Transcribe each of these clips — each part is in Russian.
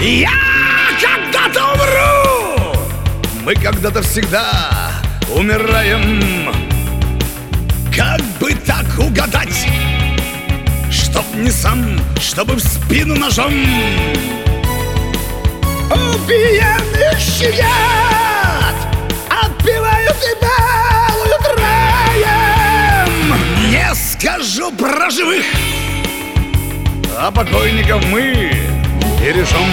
Я когда-то умру! Мы когда-то всегда умираем. Как бы так угадать, чтоб не сам, чтобы в спину ножом? Убиенных щадят, отпивают и балуют раем. Не скажу про живых, а покойников мы бережем.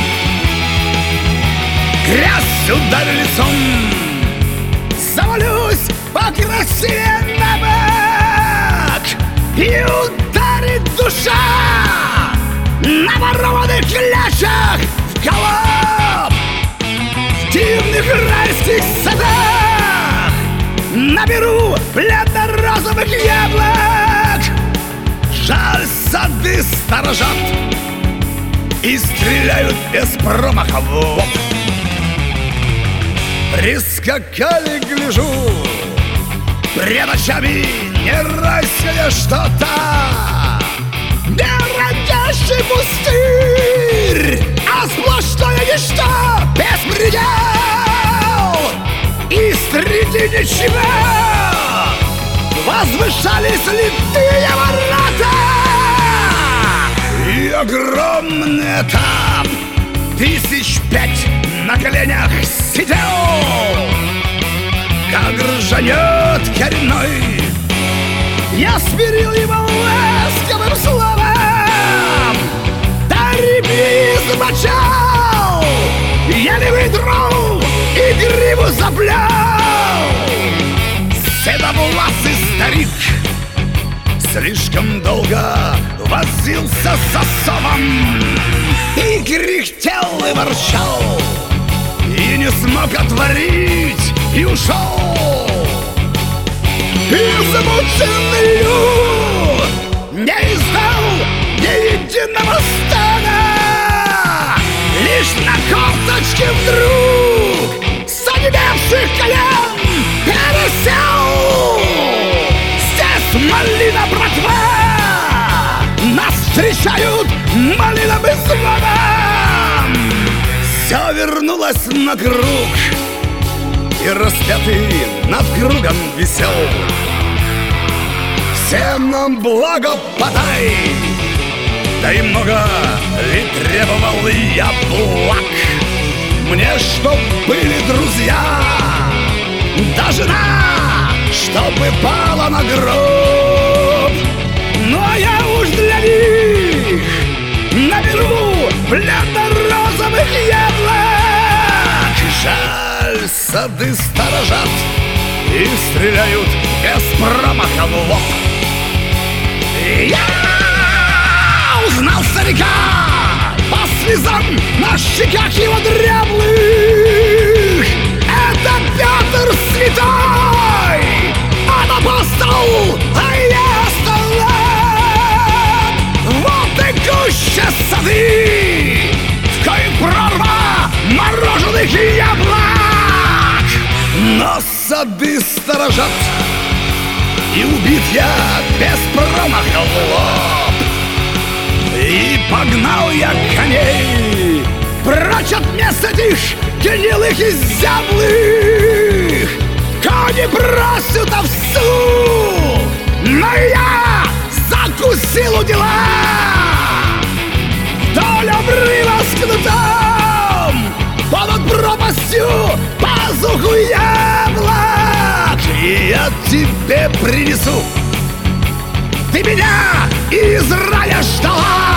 Грязь ударю лицом, завалюсь покрасивее на бок, и ударит душа на ворованных клячах в колоб. В дивных райских садах наберу бледно-розовых яблок. Жаль, сады сторожат и стреляют без промаха в лоб. Прискакали, гляжу, пред очами нераськое что-то, городящий пустырь, а сплошное ничто, беспредел. И среди ничего возвышались литые ворота и огромный этап, 1005 на коленях сидел, как ржанет коренной. Я смирил его ласковым словом, да ремни замочал, еле выдрал и гриву заплел. Седовласый старик слишком долго возился с засовом и кряхтел и ворчал, и не смог отворить, и ушел. И замученный люд не издал ни единого стона, лишь на корточке вдруг с онемевших колен пересел. Здесь малина, братва, нас встречают малиновым звоном. Все вернулось на круг, и распятый над кругом висел. Всем нам благо подай, да и много ли требовал я благ? Мне чтоб были друзья, да жена, чтобы пала на гроб. Ну а я уж для них наберу бледно-розовых яблок. Жаль, сады сторожат и стреляют без промаха в лоб. Я узнал старика по слезам на щеках его дряблых. Это Петр Святой, он апостол, а я столб. Вот и гуща сады, в коих прорва мороженых яблок. Но сады сторожат, и убит я без промаха в лоб. И погнал я коней прочь от мест этих гнилых и зяблых. Кони бросят овсу, но я закусил у дела. Вдоль обрыва с кнутом, под пропастью пазуху яблок. И я тебе принесу, ты меня из рая ждала.